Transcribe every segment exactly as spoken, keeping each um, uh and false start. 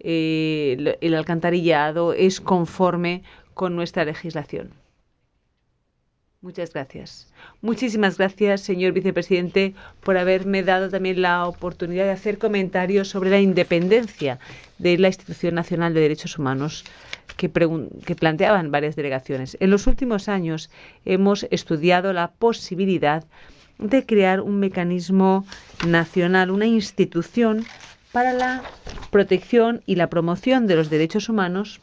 eh, el alcantarillado es conforme con nuestra legislación. Muchas gracias. Muchísimas gracias, señor vicepresidente, por haberme dado también la oportunidad de hacer comentarios sobre la independencia de la Institución Nacional de Derechos Humanos que, que planteaban varias delegaciones. En los últimos años hemos estudiado la posibilidad de crear un mecanismo nacional, una institución para la protección y la promoción de los derechos humanos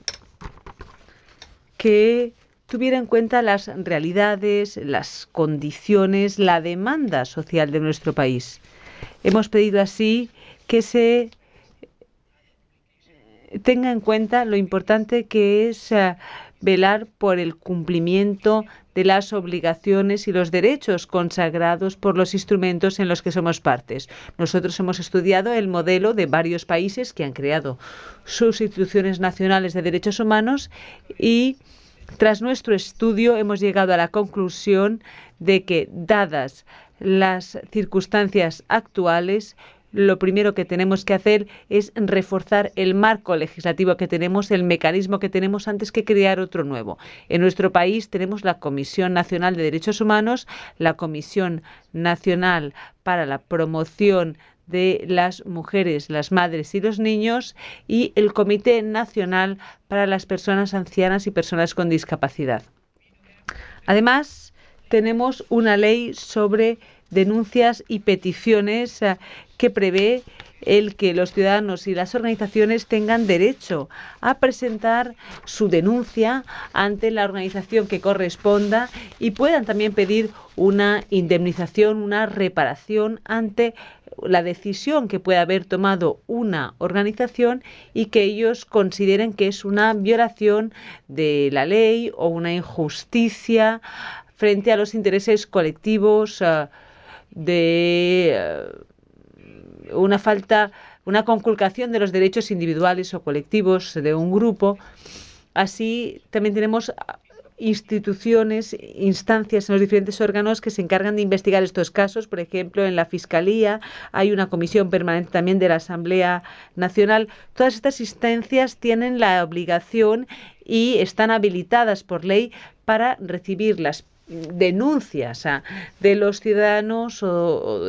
que tuviera en cuenta las realidades, las condiciones, la demanda social de nuestro país. Hemos pedido así que se tenga en cuenta lo importante que es uh, velar por el cumplimiento de las obligaciones y los derechos consagrados por los instrumentos en los que somos partes. Nosotros hemos estudiado el modelo de varios países que han creado sus instituciones nacionales de derechos humanos y tras nuestro estudio hemos llegado a la conclusión de que, dadas las circunstancias actuales, lo primero que tenemos que hacer es reforzar el marco legislativo que tenemos, el mecanismo que tenemos antes que crear otro nuevo. En nuestro país tenemos la Comisión Nacional de Derechos Humanos, la Comisión Nacional para la Promoción de las mujeres, las madres y los niños y el Comité Nacional para las Personas Ancianas y Personas con Discapacidad. Además, tenemos una ley sobre denuncias y peticiones uh, que prevé el que los ciudadanos y las organizaciones tengan derecho a presentar su denuncia ante la organización que corresponda y puedan también pedir una indemnización, una reparación ante la decisión que puede haber tomado una organización y que ellos consideren que es una violación de la ley o una injusticia frente a los intereses colectivos uh, de uh, una falta, una conculcación de los derechos individuales o colectivos de un grupo. Así también tenemos instituciones, instancias en los diferentes órganos que se encargan de investigar estos casos. Por ejemplo, en la Fiscalía hay una comisión permanente también de la Asamblea Nacional. Todas estas instancias tienen la obligación y están habilitadas por ley para recibir las denuncias de los ciudadanos o